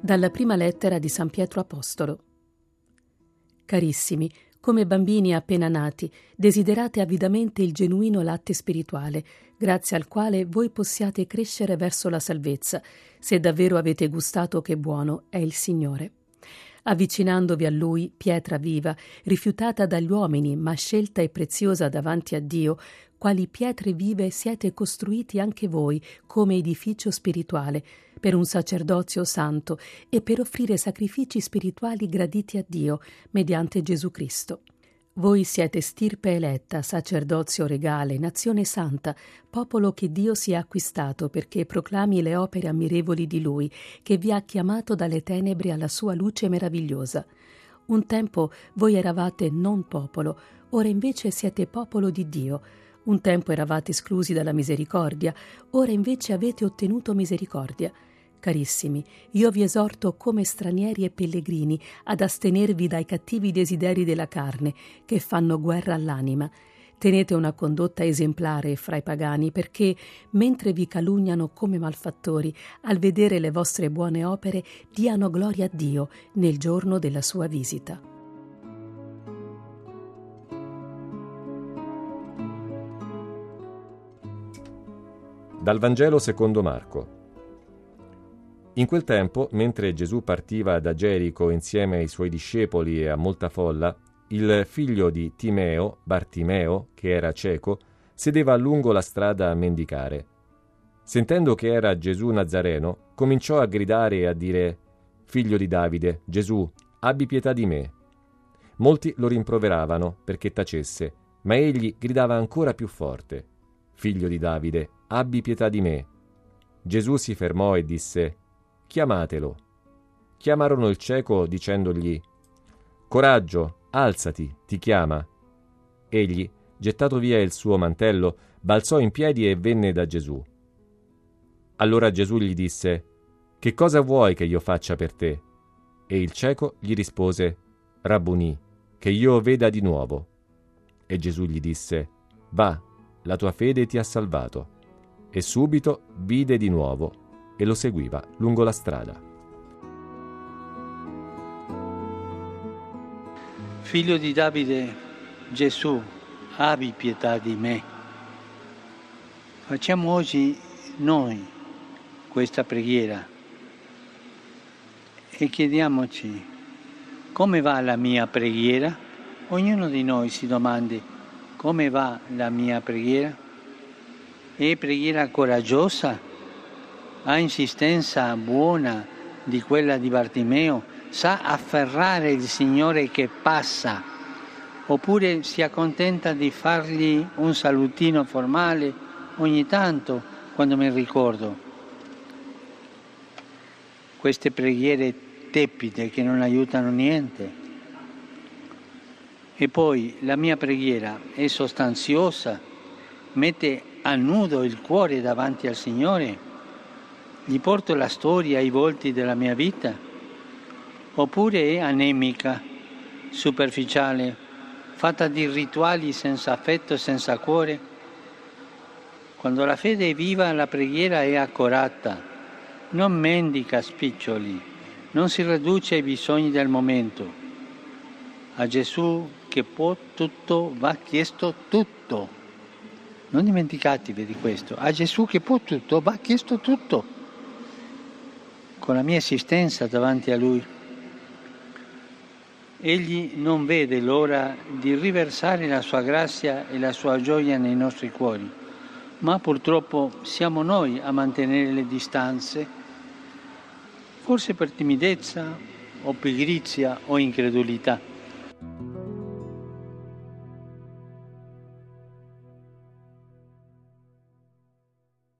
Dalla prima lettera di San Pietro Apostolo. Carissimi, come bambini appena nati, desiderate avidamente il genuino latte spirituale, grazie al quale voi possiate crescere verso la salvezza, se davvero avete gustato che buono è il Signore. Avvicinandovi a Lui, pietra viva, rifiutata dagli uomini, ma scelta e preziosa davanti a Dio, quali pietre vive siete costruiti anche voi come edificio spirituale, per un sacerdozio santo e per offrire sacrifici spirituali graditi a Dio, mediante Gesù Cristo. Voi siete stirpe eletta, sacerdozio regale, nazione santa, popolo che Dio si è acquistato perché proclami le opere ammirevoli di Lui, che vi ha chiamato dalle tenebre alla sua luce meravigliosa. Un tempo voi eravate non popolo, ora invece siete popolo di Dio. Un tempo eravate esclusi dalla misericordia, ora invece avete ottenuto misericordia. Carissimi, io vi esorto come stranieri e pellegrini ad astenervi dai cattivi desideri della carne che fanno guerra all'anima. Tenete una condotta esemplare fra i pagani perché, mentre vi calunniano come malfattori, al vedere le vostre buone opere diano gloria a Dio nel giorno della sua visita. Dal Vangelo secondo Marco. In quel tempo, mentre Gesù partiva da Gerico insieme ai suoi discepoli e a molta folla, il figlio di Timeo, Bartimeo, che era cieco, sedeva lungo la strada a mendicare. Sentendo che era Gesù Nazareno, cominciò a gridare e a dire: «Figlio di Davide, Gesù, abbi pietà di me». Molti lo rimproveravano perché tacesse, ma egli gridava ancora più forte: «Figlio di Davide, abbi pietà di me». Gesù si fermò e disse: «Chiamatelo». Chiamarono il cieco dicendogli: «Coraggio, alzati, ti chiama». Egli, gettato via il suo mantello, balzò in piedi e venne da Gesù. Allora Gesù gli disse: «Che cosa vuoi che io faccia per te?» E il cieco gli rispose: «Rabbunì, che io veda di nuovo». E Gesù gli disse: «Va, la tua fede ti ha salvato». E subito vide di nuovo e lo seguiva lungo la strada. Figlio di Davide, Gesù, abbi pietà di me. Facciamo oggi noi questa preghiera e chiediamoci: come va la mia preghiera? Ognuno di noi si domandi: come va la mia preghiera? È preghiera coraggiosa? Ha insistenza buona di quella di Bartimeo? Sa afferrare il Signore che passa? Oppure si accontenta di fargli un salutino formale ogni tanto quando mi ricordo? Queste preghiere tepide che non aiutano niente. E poi la mia preghiera è sostanziosa, mette a nudo il cuore davanti al Signore? Gli porto la storia ai volti della mia vita? Oppure è anemica, superficiale, fatta di rituali senza affetto, senza cuore? Quando la fede è viva, la preghiera è accurata, non mendica spiccioli, non si riduce ai bisogni del momento. A Gesù che può tutto va chiesto tutto. Non dimenticatevi di questo. A Gesù che può tutto va chiesto tutto. Con la mia esistenza davanti a Lui. Egli non vede l'ora di riversare la sua grazia e la sua gioia nei nostri cuori, ma purtroppo siamo noi a mantenere le distanze, forse per timidezza o pigrizia o incredulità.